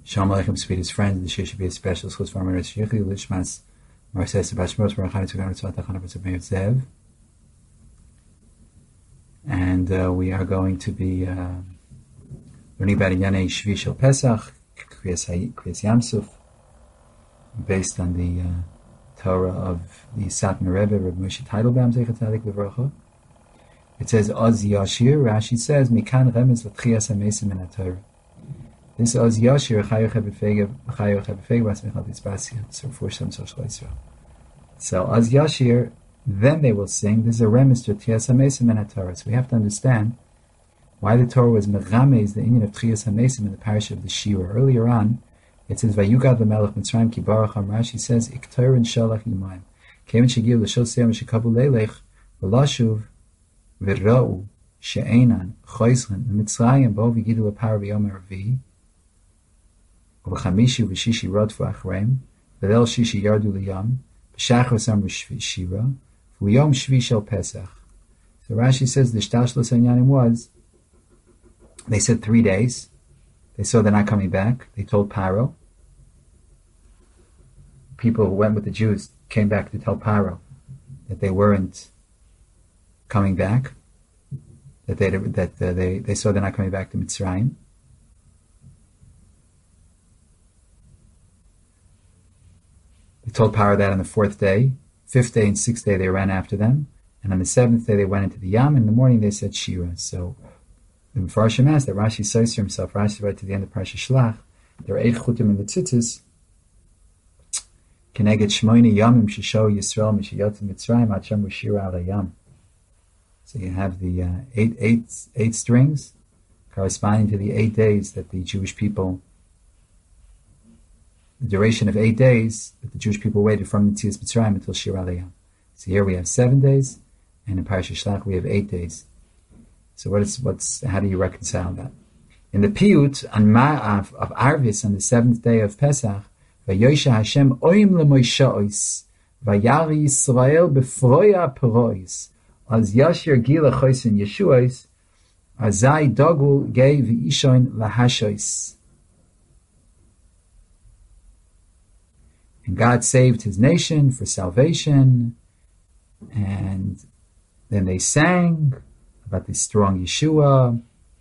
Shalom Aleichem, sweetest friends. This year should be a special schus for Amiras Shechi, Lishmas, Marses, Bashmos, Marachani, Tugan, Ritzvat, Achana, Ritzvat, Zev. And we are going to be learning about Inyanei Shvi Shel Pesach, Kriyas Yamsuf, based on the Torah of the Satmar Rebbe, Reb Moshe Teitelbaum, Zeichat Tzadik L'Vracha. It says, Oz Yashir, Rashi says, Mikan Remez L'Tchiyas HaMesim in HaTorah. This Oz Yashir, Chayoch HaBefeg, Basmechal Titzbasia, so for some social Israel. So Oz Yashir, then they will sing. This is a remez to Tchiyas HaMesim in HaTorah. So we have to understand why the Torah was Megamez, the Inyan of Tchiyas HaMesim in the parish of the Shira. Earlier on, it says, Vayugad L'Melech Mitzrayim Ki Baruch Rashi says, Iktor and Shalach Yimayim. Kevin Shagir L'Shol Seyam Shekabu Leilech, V'lashuv, V'ra'u, She'enan, Choyzchen, Mitzrayim, Bo V'gidu L'Par V'yom Arvi, V'chamishi V'shishi Rodfu Achreim, V'lel Shishi Yardu L'Yam, V'shachar Sam V'shira, V'yom Shvi Shel Pesach. So Rashi says the Shtashlos Anyanim was, they said 3 days. They saw they're not coming back. They told Paro. People who went with the Jews came back to tell Paro that they weren't coming back. That they saw they're not coming back to Mitzrayim. They told Paro that on the 4th day. 5th day and 6th day they ran after them. And on the 7th day they went into the Yam. In the morning they said Shira. So the Mefarshim asked that Rashi says to himself, Rashi right to the end of Parashat Shlach, there are 8 chutim in the tzitzis, Keneged Shmoini Yamim Shisho Yisrael Mishayot Mitzrayim Acham Shira Al Yam. So you have the eight strings corresponding to the 8 days that the Jewish people, the duration of 8 days that the Jewish people waited from the Tzias Mitzrayim until Shira Al Yam. So here we have 7 days, and in Parashat Shlach we have 8 days. So how do you reconcile that? In the Piyut of Arvis on the 7th day of Pesach, Vayosha Hashem oim leMoshe Vayari Yisrael befroya perois az Yashir Gila Chosin Yeshuos azai dogul gei v'ishoin lahashois. And God saved His nation for salvation, and then they sang about the strong Yeshua.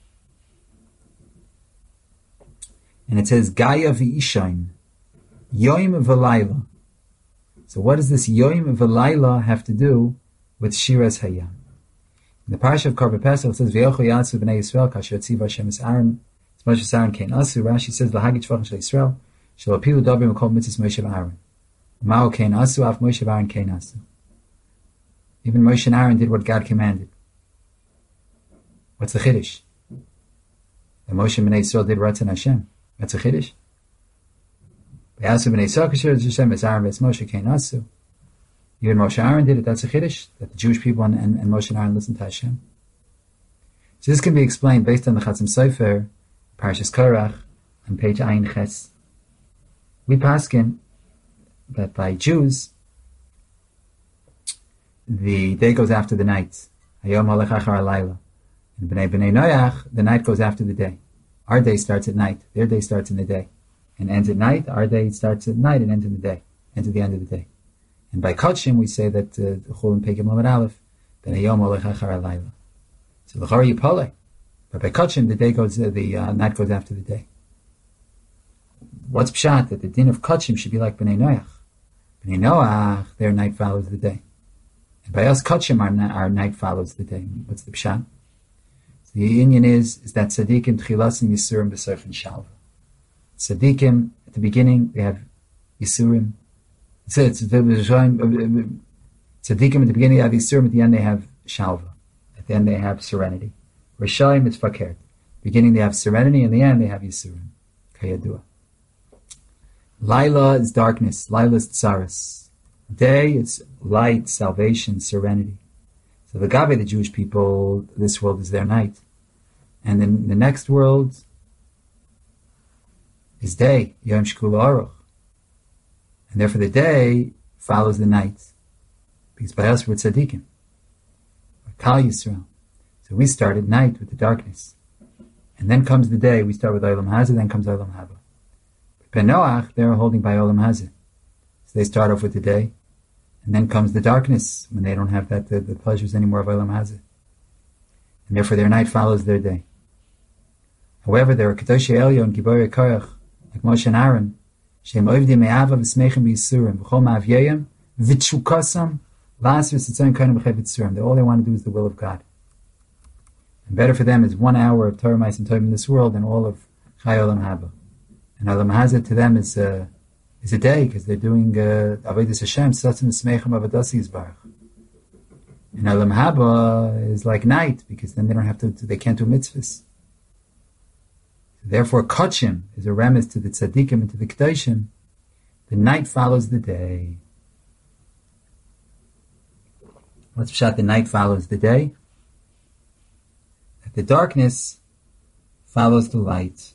And it says, Gaia v'ishain, Yoim v'layla. So what does this Yoim v'layla have to do with Shiras Hayam? In the Parsha of Korban Pesach, it says, V'yochu yatsu b'nei Yisrael, kasher tziva Hashem es Aaron, es Moshe Aaron kein asu. Rashi says, L'hagit shvachim shel Yisrael, shel apilu dobrim v'kol mitzvahs Moshe Aaron. Ma'o kein asu, af Moshe Aaron kein asu. Even Moshe and Aaron did what God commanded. What's the Chiddush? The Moshe B'nai Yisrael did Ratzon Hashem. That's a Chiddush. V'yasu B'nai Yisrael kasher Hashem es Aaron v'es Moshe kein asu. Even Moshe and Aaron did it. That's a Chiddush. That the Jewish people and Moshe and Aaron listened to Hashem. So this can be explained based on the Chatzim Sofer, Parshas Korach, on page Ayin Ches. We paskin that by Jews, the day goes after the night. Hayom halech achar halayla. In Bnei Noach, the night goes after the day. Our day starts at night. Their day starts in the day and ends at night. Our day starts at night and ends in the day, ends at the end of the day. And by Kodshim, we say that Chol Pegim Lamed Aleph, Bnei Yom Olech Achar Halayla. So the Chari Yipoleh. But by Kodshim, the night goes after the day. What's pshat? That the din of Kodshim should be like Bnei Noach. Bnei Noach, their night follows the day. And by us Kodshim, our night follows the day. What's the pshat? The Inyan is that Tzadikim Tchilasim Yisurim B'Sofen Shalva. Tzadikim, at the beginning, they have Yisurim. Tzadikim at the beginning they have Yisurim, at the end they have Shalva. At the end they have serenity. Rishayim, it's Fakert. Beginning they have serenity, and the end they have Yisurim. Kayadua. Laila is darkness. Laila is Tsaris. Day, it's light, salvation, serenity. So the Gabe, the Jewish people, this world is their night. And then the next world is day, Yom Shkul Aruch. And therefore the day follows the night. Because by us we're tzaddikim. We're Kal Yisrael. So we start at night with the darkness. And then comes the day, we start with Olam Hazeh, then comes Olam Haba. Ben Noach, they're holding by Olam Hazeh. So they start off with the day, and then comes the darkness when they don't have the pleasures anymore of Olam Hazeh. And therefore their night follows their day. However, there are Kedoshei Elyon and Giborei Korach, like Moshe and Aaron, Shem Oivdim Me'ava V'Smeichim B'Yisurim, V'chol Ma'avyeyim, V'Tshukasam, L'Asr Sitzon Konim B'Chei V'Tzurim. All they want to do is the will of God. And better for them is 1 hour of Torah Ma'is and Torah in this world than all of Chai Olam Haba. And Olam Hazeh to them is a day, because they're doing Avodas Hashem, Satzim Smeichem Avadasi Yisbarach. And Olam Haba is like night, because then they can't do mitzvahs. Therefore, Kachim is a remez to the tzaddikim and to the kedoshim. The night follows the day. What's pshat? The night follows the day. That the darkness follows the light.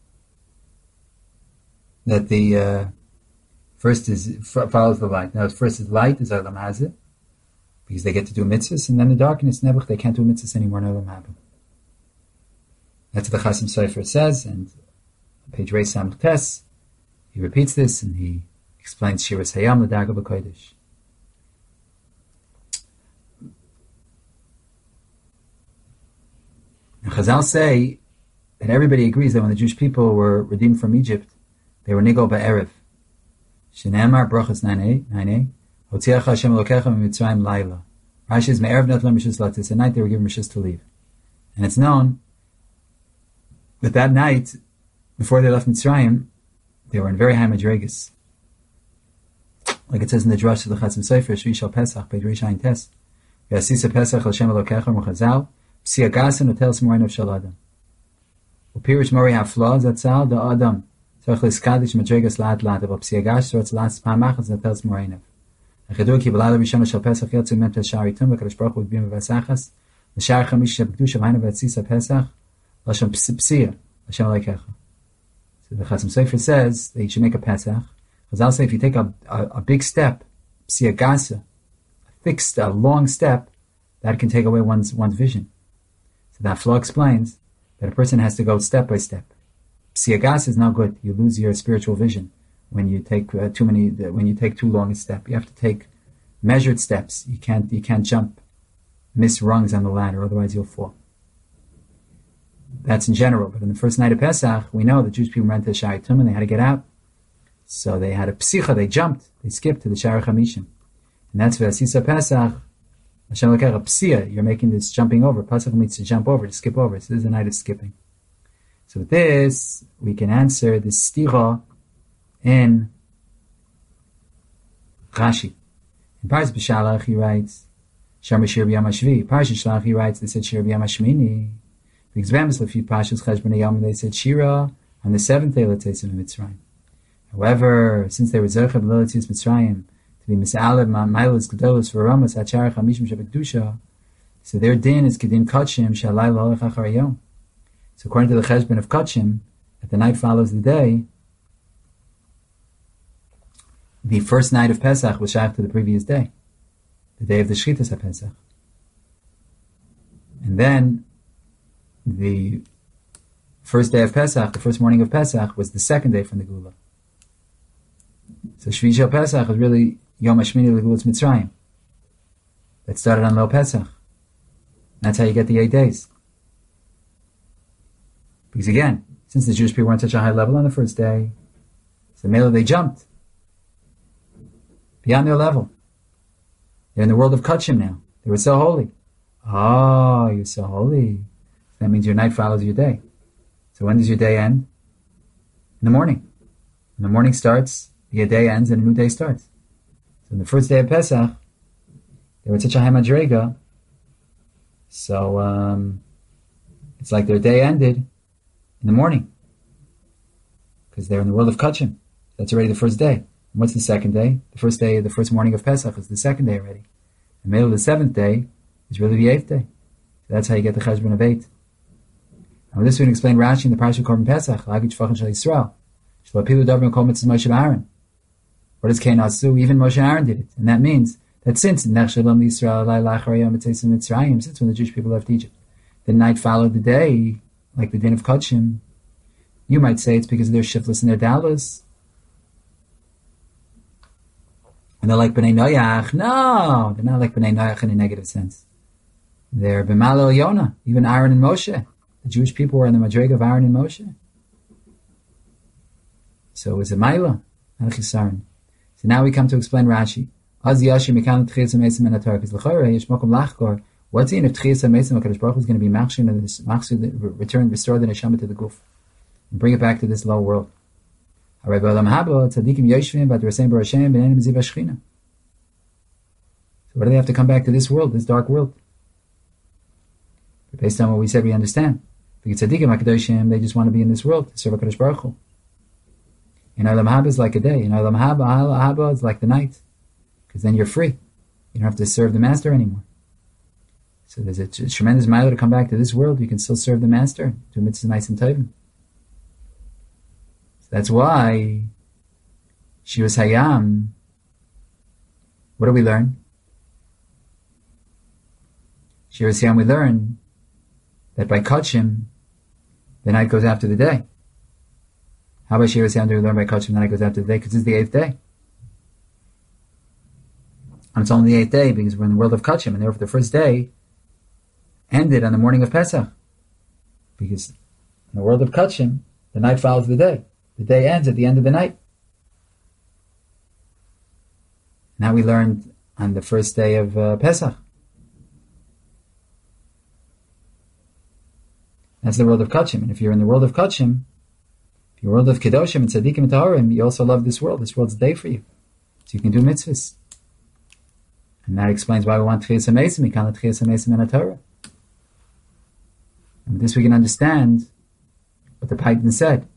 That the follows the light. Now, first is light, is Olam Hazeh, because they get to do mitzvahs, and then the darkness, Nebuch, they can't do mitzvahs anymore in Olam Haba. That's what the Chasam Sofer says, and on page Reis Samach Tes, he repeats this, and he explains Shiras Hayam L'Darga B'Kodesh. And Chazal say that everybody agrees that when the Jewish people were redeemed from Egypt, they were Nigol Ba'erev. Shenemar Brachas 9a, Hotziach Hashem Elokecha Mitzrayim Laila. Rashi is Me'erev Not Lem Rishus Latis. At night they were given Rishus to leave. And it's known that night, before they left Mitzrayim, they were in very high madrigas. Like it says in the Drush of the Chasam Sofer, Shvi Shal Pesach, Pei Rish Ayin Tes, V'asisa Pesach Hashem Elokecha M'chazal, P'sia Gasen Otelis Morin of Shal Adam. U'pirish Mori HaFla, Zatzal, Da Adam, Tzorch L'skadish Madrigas La'at La'at, Ava P'sia Gash, Tzorch La'at Pa'amachas, Otelis Morin of. Achedur Ki B'lada Rishon Shal Pesach, Yotzu Mem Tes Shari Tum, V'kadosh Baruch Hu B'yim V'asachas, L'shar Chamish Sheb'kdush Avayna V'atzisa Pesach, Lashon P'sia, Hashem Elokecha. So the Chasam Sofer says that you should make a Pesach. Chazal say if you take a big step, P'sia Gasa, a long step, that can take away one's vision. So that flow explains that a person has to go step by step. P'sia Gasa is not good. You lose your spiritual vision when you take too long a step. You have to take measured steps. You can't jump, miss rungs on the ladder, otherwise you'll fall. That's in general, but in the first night of Pesach, we know the Jewish people ran to the Shari Tum and they had to get out. So they had a psicha, they jumped, they skipped to the Shari Chamishim. And that's V'asisa Pesach, Hashem Elokecha, psia, you're making this jumping over. Pesach means to jump over, to skip over. So this is a night of skipping. So with this, we can answer the stira in Rashi. In Parshas B'Shalach, he writes, Shar Shir B'Yam HaShvi. Parshas Shalach, he writes, they said Shir B'Yam HaShmini. Because V'emes Lefi Parshas Cheshbon Yom, they said Shira on the 7th day of Mitzrayim. However, since they were Zercha B'Letzis Mitzrayim, to be Mis'alev Ma'mailas Gedolos for Ramas Hacharach HaMishim Shebekdusha, so their din is Kedin Kachim Shalai L'Olech Achar Yom. So according to the Cheshbon of Kachim, that the night follows the day, the first night of Pesach was shaykh to the previous day, the day of the Shchitas HaPesach. And then the first day of Pesach, the first morning of Pesach, was the second day from the Gula. So Shvi Shel Pesach is really Yom HaShmini L'Gulas Mitzrayim. That started on Lo Pesach. That's how you get the 8 days. Because again, since the Jewish people weren't such a high level on the first day, so Mela they jumped beyond their level. They're in the world of Kachim now. They were so holy. Oh, you're so holy. That means your night follows your day. So when does your day end? In the morning. When the morning starts, your day ends and a new day starts. So on the first day of Pesach, they were at such a high madrega, so it's like their day ended in the morning. Because they're in the world of Kachim. That's already the first day. And what's the second day? The first morning of Pesach is the second day already. The middle of the 7th day is really the 8th day. So that's how you get the Cheshbon of 8. And with this we can explain Rashi in the Parsha Korban Pesach, Lagid Shvachim Shal Yisrael. Shlo Davrim Kol Mitzvah Moshe Aaron. What does Cain do? Even Moshe and Aaron did it. And that means that since when the Jewish people left Egypt, the night followed the day, like the din of Kachim, you might say it's because of their shiftless and their dallas, And they're like B'nai Noach. No, they're not like B'nai Noach in a negative sense. They're B'malel Yonah, even Aaron and Moshe. The Jewish people were in the Madrega of Aaron and Moshe. So it was a Maila, not a Chisaron. So now we come to explain Rashi. Az Yashi Mekan Tchias HaMeisim in the Torah. Because l'chorei yesh mokum lachkor. What's in if Tchias HaMeisim HaKadosh Baruch Hu is going to be machshir, restore the neshama to the guf and bring it back to this low world? So what do they have to come back to this world, this dark world? But based on what we said, we understand. Because tzaddikim hakadoshim, they just want to be in this world to serve HaKadosh Baruch Hu. In Olam Haba is like a day. In Olam Haba is like the night, because then you're free. You don't have to serve the master anymore. So there's a tremendous mile to come back to this world. You can still serve the master, do mitzvahs nice and tovim. That's why Shiras Hayam, what do we learn? Shiras Hayam, we learn that by Kachim, the night goes after the day. How about Shiras Hayam do we learn by Kachim, the night goes after the day? Because it's the 8th day. And it's only the 8th day because we're in the world of Kachim, and therefore the first day ended on the morning of Pesach. Because in the world of Kachim, the night follows the day. The day ends at the end of the night. Now we learned on the first day of Pesach. That's the world of Kachim. And if you're in the world of Kachim, if you're in the world of Kedoshim and Tzaddikim and Taharim, you also love this world. This world's a day for you. So you can do mitzvahs. And that explains why we want Tchias HaMeisim. We can't let Tchias HaMeisim in a Torah. And with this we can understand what the Paitan said.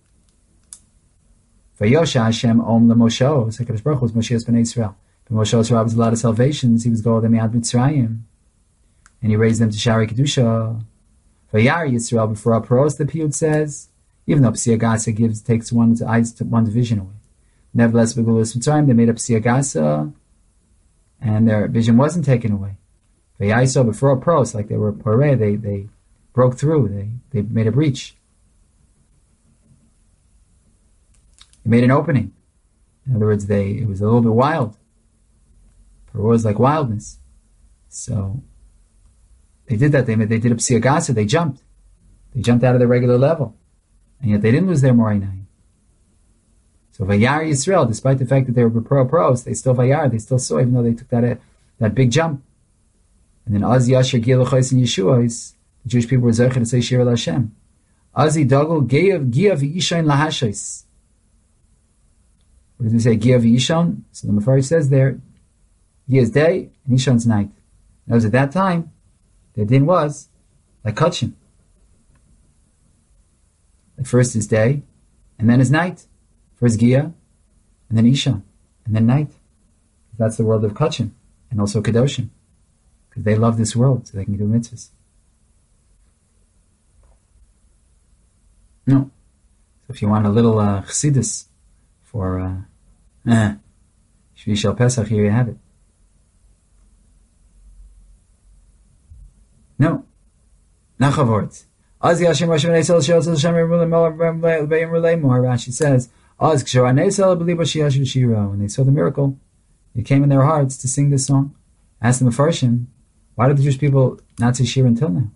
Vayosha Hashem Om LeMoshe. So HaKadosh Baruch Hu was Moshe's Bnei Yisrael. But Moshe was a lot of salvations. He was called them Yad Mitzrayim. And he raised them to Shari Kedusha. Vayar Yisrael before Apros, the Piyut says, even though P'si Agasa takes one division away. Nevertheless, V'Gulus Mitzrayim, they made up P'si Agasa, and their vision wasn't taken away. Vayar before Apros, like they were Poreh, they broke through, they made a breach. They made an opening. In other words, it was a little bit wild. Poreh was like wildness. So they did that. They did a P'si Agasa. They jumped. They jumped out of the regular level. And yet they didn't lose their Morinayim. So Vayar Yisrael, despite the fact that they were pros, they still Vayar. They still saw, even though they took that big jump. And then Az Yasher Gil L'Chos and Yeshuos, the Jewish people were Zercha to say Shir Hashem. Azi Dagol Gia V'Yishon Lahashos. What does he say? Gia V'Yishon. So the Mefarish says there, Gia is day and Yishon's night. That was at that time. The din was like Kachim. The first is day, and then is night. First Gia, and then Isha, and then night. That's the world of Kachim, and also Kedoshim. Because they love this world, so they can do mitzvahs. No. So if you want a little chassidus for Shvi Shel Pesach, here you have it. No. Nachavort. Rashi says, when they saw the miracle, it came in their hearts to sing this song. Ask the Mefarshim, why did the Jewish people not say Shir until now?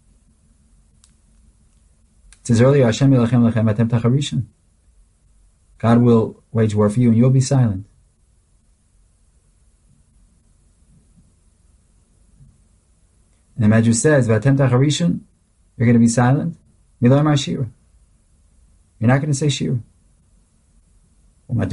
It says earlier, God will wage war for you and you'll be silent. And the Medrash says, you're going to be silent. You're not going to say Shira. So why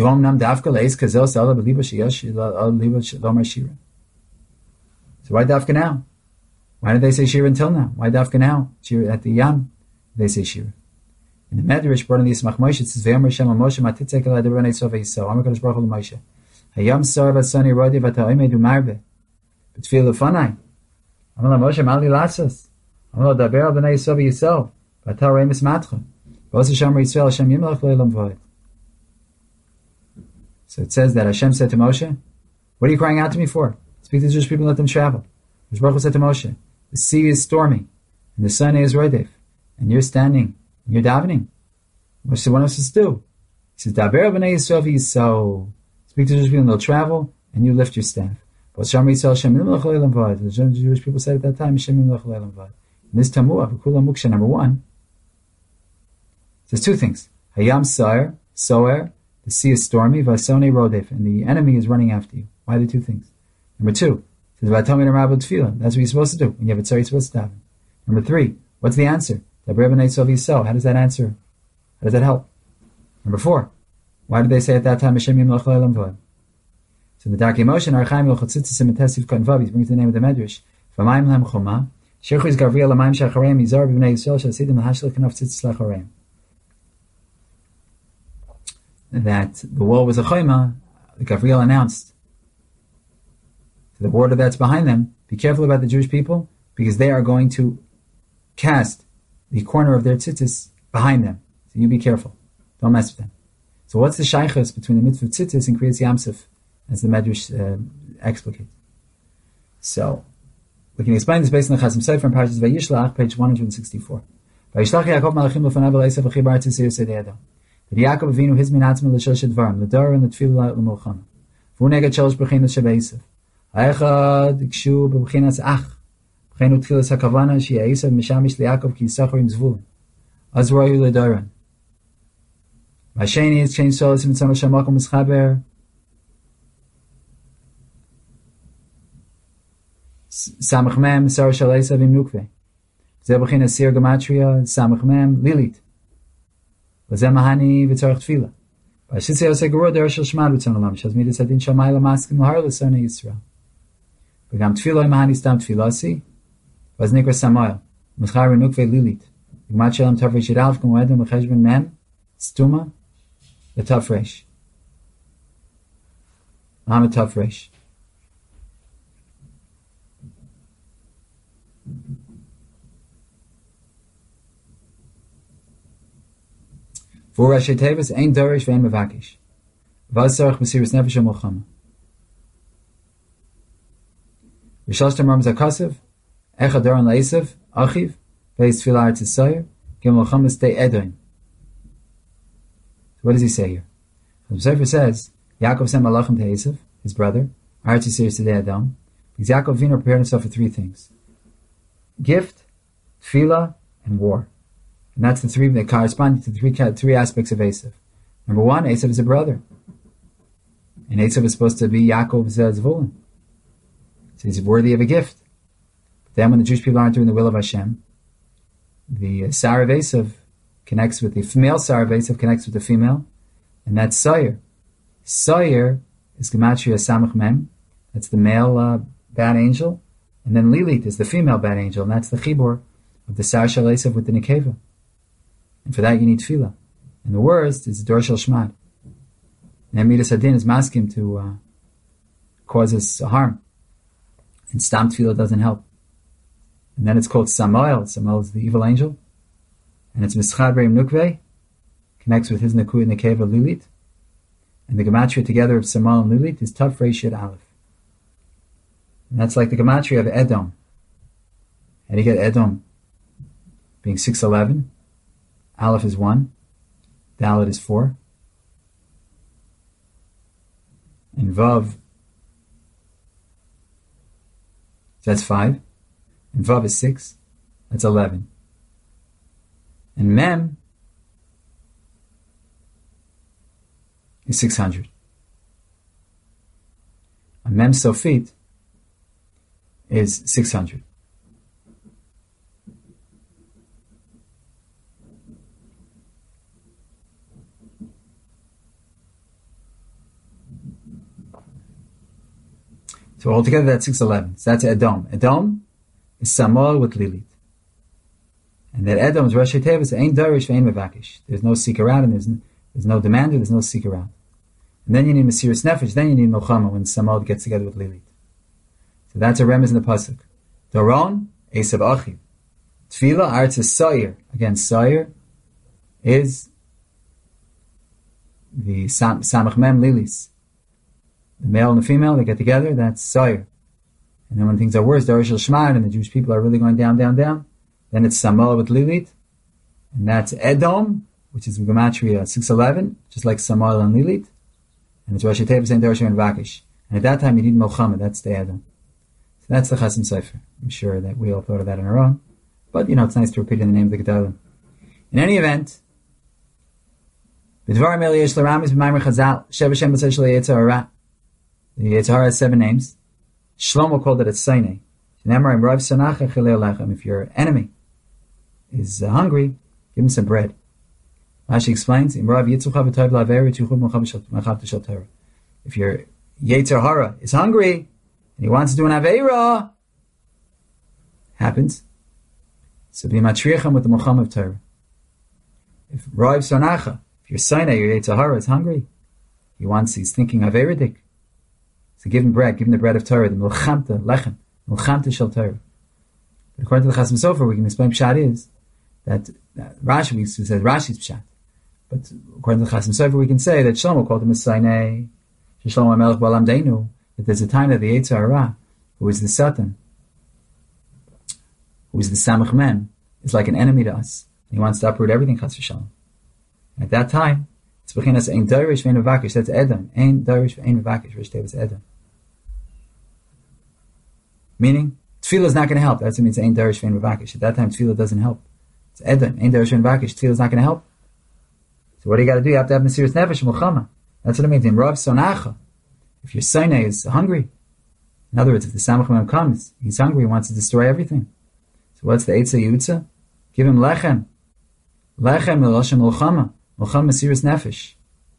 dafka now? Why did they say Shira until now? Why dafka now? Shira at the Yam, they say Shira. In the Medrash, brought in the Yismach Moshe, it says, V'yam Hashem Moshe matitzek el adar b'nei Yisrael v'Yisrael. Amar Kadosh Baruch Hu l'Moshe. Hayam sar v'asani rodi v'ta'omed u'marbe. B'tfil l'fanai. Amar Moshe, mali lasos. Amar daber al b'nei Yisrael v'Yisrael. V'ata rei mismatcha. V'osa shamar Yisrael Hashem yimlach le'elam v'od. So it says that Hashem said to Moshe, what are you crying out to me for? Speak to the Jewish people and let them travel. Kadosh Baruch Hu said to Moshe, the sea is stormy, and the sun is rodef, and you're standing, and you're davening. Moshe said, what am I supposed to do? He says, daber b'nei Yisrael v'Yisrael. Speak to Jewish people and they'll travel, and you lift your staff. But Sham Yisrael Hashem Imlach Leilam Vad. The Jewish people said at that time, Hashem Imlach Leilam Vad. In this Tamuah, V'Kula Muksha, number 1, it says 2 things. Hayam Soer, the sea is stormy, Vasone Rodef, and the enemy is running after you. Why the 2 things? Number 2, it says V'Atomid Rabbi Tefillah. That's what you're supposed to do. When you have a tzar, you're supposed to daven. Number 3, what's the answer? How does that answer? How does that help? Number 4, why did they say at that time Hashem Yimlach Leilam Vad? So in the Darkei Moshe, Archaim Yochotzitzis and Metesiv Kan Vav, he brings the name of the Medrash. V'Mayim Lam Choma, Shechuiz Gavriel L'Mayim Shachareim, Yizar B'Bnei Yisrael Shasidim L'Hashlich Kanaf Tzitzis Lachareim. That the wall was a chayma, Gavriel announced to the water that's behind them, be careful about the Jewish people, because they are going to cast the corner of their tzitzis behind them. So you be careful. Don't mess with them. So what's the shaychus between the mitzvah of tzitzis and Kriyas Yamsuf, as the Medrash explicates? So we can explain this based on the Chasam Sofer from Parshas Vayishlach, page 164. Vayishlach Yaakov Malachim L'fanav L'Esav V'chibar Tzisir Sedei Adam. That Yaakov Avinu his min atzma l'shel shedvarim l'dar and l'tfilah l'mulchama. V'hu neged shalosh b'chinas shebe'esav. Ha'echad ikshu b'chinas ach. B'chinu tchilas ha'kavana she'esav mishamish li'Yaakov ki yisachar im zvulun. Az royu l'daran. V'asheni is changed solis mitzvah shamakom mischaber. Samach mem sar shel esav im nukve. Zeh b'chinas sir gematria samach mem lilit. V'zemahani v'tzarech tefillah. V'ashitze yosei geror derech shel shmad v'tzon olam shaz midas adin shamay l'maskim l'har l'sonei Yisrael. V'gam tefillah imahani stam tefillasi v'az nikra Samuel m'schar v'nukvei lilit v'gmat shelem tav reish yidalf k'moedem v'cheshben mem stuma v'tav reish Mohammed tav reish. For Rashi Tevis, Ein Dorish Ve'en Mevakish. Vaz Sarach Mesiris Nefesh HaMolchama. Rishosh Tamar Mzakasev, Echa Doran La'esav, Achiv, Ve'ez Tfilah Artz Yisayir, Gim Molchama Stei Edoin. So what does he say here? The Sefer says, Yaakov sent Malachim to Esav, his brother, Artz Yisayir Sedei Adam, because Yaakov Avinu prepared himself for 3 things. Gift, Tfilah, and war. And that's the 3 that correspond to the 3 aspects of Esav. Number 1, Esav is a brother. And Esav is supposed to be Yaakov's Zvulun. So he's worthy of a gift. But then when the Jewish people aren't doing the will of Hashem, the Sar of Esav connects with the male Sar of Esav connects with the female, and that's Sayer. Sayer is Gematria Samach Mem, that's the male bad angel, and then Lilit is the female bad angel, and that's the Chibor of the Sar Shel Esav with the Nekeva. And for that you need tefillah. And the worst is Dor Shel Shmad. And Midas Hadin is masking to cause us harm. And Stam tefillah doesn't help. And then it's called Samael. Samael is the evil angel. And it's Mischad Reim Nukvei, connects with his Naku Nekeva Lilit. And the Gematria together of Samael and Lilit is Tav Reishid Aleph. And that's like the Gematria of Edom. How do you get Edom being 611? Aleph is 1, Dalet is 4, and Vav, that's 5, and Vav is 6, that's 11, and Mem is 600. And Mem Sofit is 600. So altogether that's 611. So that's Edom. Edom is Samuel with Lilit. And that Edom is Rashi Tevis, Ein Dorish Ve'en Mevakish. There's no seeker out, and there's no demander, there's no seeker out. And then you need Mesiris Nefesh, then you need Milchama when Samuel gets together with Lilit. So that's a remez in the pasuk. Doron, Esav Achiv. Tefillah, Artz is Sayer. Again, Sayer is the Samach Mem Lilis. The male and the female, they get together, that's Sayer. And then when things are worse, Dorish Shel Shmad, and the Jewish people are really going down, down, down, then it's Samuel with Lilit. And that's Edom, which is Gematria 611, just like Samuel and Lilit. And it's Rashi Tevis and Darshan and Vakish. And at that time you need Milchama, that's the Adam. So that's the Chasam Sofer. I'm sure that we all thought of that on our own. But, it's nice to repeat in the name of the Gedolim. In any event, the Yetzer Hara has 7 names. Shlomo called it a Sinai. If your enemy is hungry, give him some bread. Rashi explains, if your Yetzer Hara is hungry and he wants to do an Aveira, happens. So be matriacham with the Muhammad of Torah. If Rav Sonacha, if your Sinai, your Yetzer Hara is hungry, he's thinking Aveiridik. So give him bread, give him the bread of Torah, the Milchamta, Lechem, Milchamta Shel Torah. But according to the Chasam Sofer, we can explain Pshat is that Rashi, we said Rashi's Pshat. But according to the Chasam Sofer, we can say that Shlomo called him a Sinai, Shlomo HaMelech Ba'olam Deinu, that there's a time that the Yetzer Hara, who is the Satan, who is the Samach Mem, is like an enemy to us. He wants to uproot everything, Chas v'Shalom. At that time, it's bechinas ein dorish ve'ein mevakish. That's Edom. Ein dorish ve'ein mevakish. Rish Tevis Edom. Meaning, tefillah is not going to help. That's what it means. Ein dorish ve'ein mevakish. At that time, tefillah doesn't help. It's Edom. Ein dorish ve'ein mevakish. Tefillah is not going to help. So what do you got to do? You have to have Mesiras Nefesh Mulchama. That's what it means. In Rav Sonacha, if your Sinai is hungry, in other words, if the Samach Mem comes, he's hungry, he wants to destroy everything. So what's the Eitzah Yutza? Give him lechem. Lechem l'Lashem Mulchama. Mulchama Mesiras Nefesh.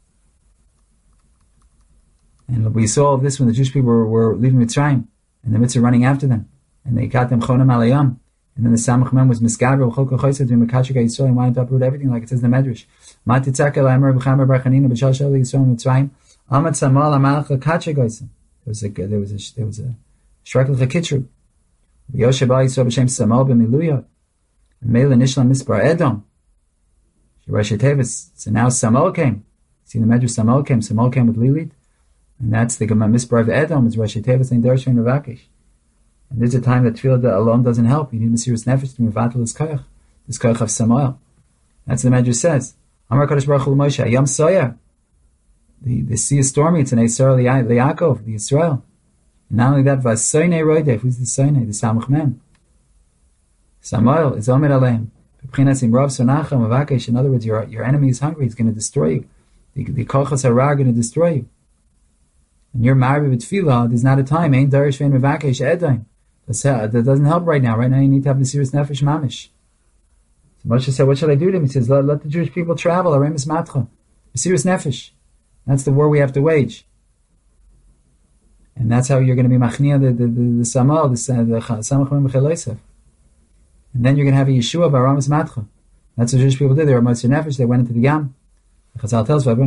And we saw all of this when the Jewish people were leaving Mitzrayim, and the Mitzvah running after them. And they got them Chonam Alayam. And then the Samach Mem was Miskaber, Chokah Choysa, doing Mekashika Yisrael, and wanted to uproot everything, like it says in the Medrash. Matitzaka La'amar B'chamer Barchanina B'shal Shal Yisrael Mitzrayim. Amat Samal Amalach L'Kacha Goysa. There was a Shrek L'Chakitru. Yoshe Ba Yisrael B'Shem Samal B'Miluya. And Mela Nishlam Mispar Edom. Rashi Tevis. So now Samal came. See the Medrash Samal came with Lilith. And that's the Gemara Mispar of Edom. It's Rashi Tevis and Darshan and Ravakish. And there's a time that tefillah alone doesn't help. You need Mesiras Nefesh to mevatel this koyach of Samuel. That's what the Medrash says. Amar Kadosh Baruch Hu Moshe, Yam Soya. The sea is stormy. It's an Eisar Liakov, the Israel. And not only that, Vasoyne Roidev. Who's the Soyne? The Samach Mem. Samuel is Omer Aleim. B'chinas Imrav Sonacha Mavakesh. In other words, your enemy is hungry. He's going to destroy you. The Kochas Hara are going to destroy you. And you're married with tefillah. There's not a time. Ain't Darish Vein Mavakesh Edaim. That doesn't help right now. Right now you need to have Mesiras Nefesh Mamish. So Moshe said, what shall I do to him? He says, let the Jewish people travel. Aremis Matcha. Mesiras Nefesh. That's the war we have to wage. And that's how you're going to be Machnia, the Samal, the Samach Mem B'Chel. And then you're going to have a Yeshua B'Aramis Matcha. That's what Jewish people did. They were Moshe Nefesh. They went into the Yam. The Chazal tells us,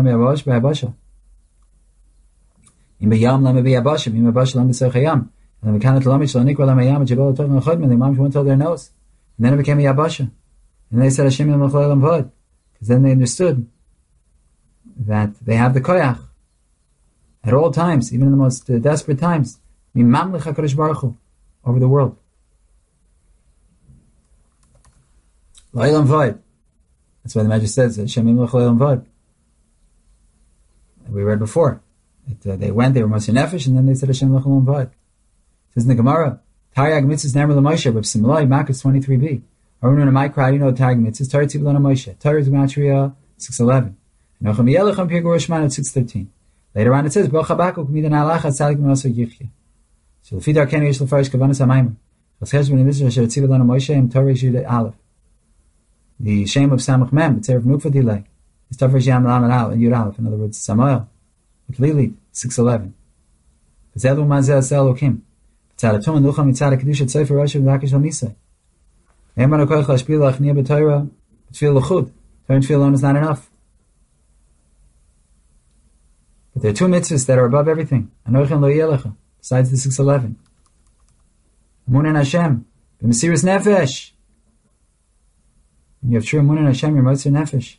Im B'Yam Lam B'Yabashim, Im B'Yabashim Lam B'Sech and then went told their nose. And then it became a Yabasha. And they said Hashem because then they understood that they have the koyach at all times, even in the most desperate times. Mamlech HaKadosh Baruch Hu over the world. L'olam vod. That's why the Medrash says Hashem Mamlech L'olam vod. We read before. They were Moshe Nefesh, and then they said Hashem L'olam vod. Says in the Gemara, Taryag mitzvahs never l'Moshe, but Simlai Makkos 23b. Arunu and Micra, how do you know Taryag mitzvahs? Taryag tzibul on Moshe. Taryag Gematria 6:11. Nochem Yelecham Pirgur Shman at 6:13. Later on it says Bo Chabakuk Midan Alach Tzalik Menoso Yichya. So the Fidar Ken Yesh Lefarish Kavanas Hamayim. Chaschesh ben Mitzvah Asher tzibul on Moshe Im Torah Yud Aleph. The shame of Samach Mem, the Tzerev Nukva Dilei, is Tavrish Yam Lam and Yud Aleph. In other words, Samuel with Lilith 6:11. V'zelu Mazel Sel Lokim. Tzaratum and Lucham Mitzad Kedusha Tzefer Rosh V'Lakish Lamisay. Eman Okoich Lashpil Lachnia B'Torah B'Tfil L'Chud. Torah and Tfil alone is not enough. But there are 2 mitzvahs that are above everything. Anoichem Lo Yelecha. Besides the 6:11. Amun and Hashem. B'Mesiras Nefesh. When you have true Amun and Hashem, you're Mosir Nefesh.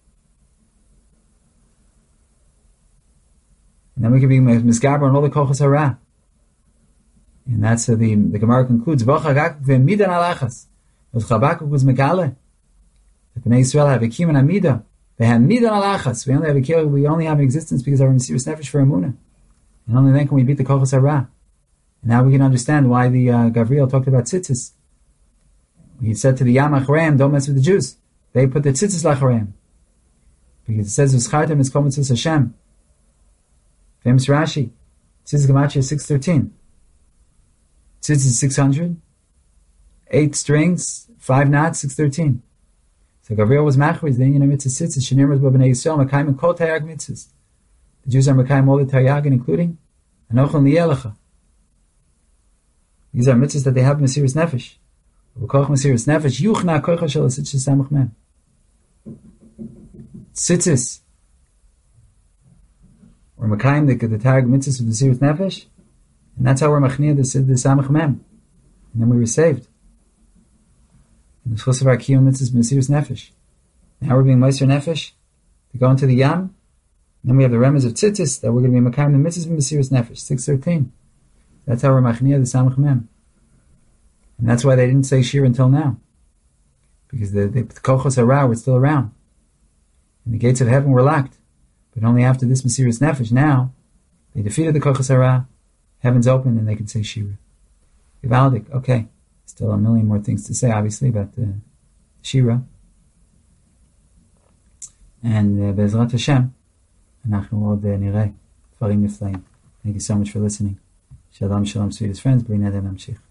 And then we can be Misgaber on all the Kochas Hara. And that's the Gemara concludes. V'chagak v'midan alachas. But Chabakuk was megale. The Bnei Yisrael have a kim and amida. They had Midan Alachas. We only have an existence because of our Mesiras Nefesh for Emunah. And only then can we beat the Kochos Hara. And now we can understand why the Gavriel talked about tzitzis. He said to the Yam Achareim, don't mess with the Jews. They put the tzitzis lachareim. Because it says, V'schartem is kol mitzvos Hashem. Famous Rashi. Tzitzis Gematria 613. Tzitzis is 600. 8 strings, 5 knots, 613. So Gabriel was machriz, the Indian mitzvah tzitzis, Shenir was b'bnei Yisrael, Makayim and kol Taryag mitzvahs. The Jews are Makayim all the Taryag, including Anochel Niyelecha. These are mitzvahs that they have Mesiras Nefesh. V'koch Mesiras Nefesh, Yuchna koicha shel tzitzis samach mem. Tzitzis. We're Makayim the Taryag mitzvahs of Mesiras Nefesh, and that's how we're Machnia the samach mem. And then we were saved. And the Chos of our Kiyum mitzvahs Mesiras Nefesh. Now we're being Meiser Nefesh to go into the Yam. And then we have the Remez of Tzitzis that we're going to be Makayim the mitzvahs Mesiras Nefesh. 613. That's how we're Machnia the Samach Mem. And that's why they didn't say Shir until now. Because the Kochos Hara were still around. And the gates of heaven were locked. But only after this Mesiras Nefesh, now, they defeated the Kochos Hara, heaven's open, and they can say Shira. Givaldik, okay. Still a million more things to say, obviously, about the Shira. And Be'ezrat Hashem, אנחנו עוד נראה דברים נפלאים. Thank you so much for listening. Shalom, shalom, sweetest friends. Bli neder namshich.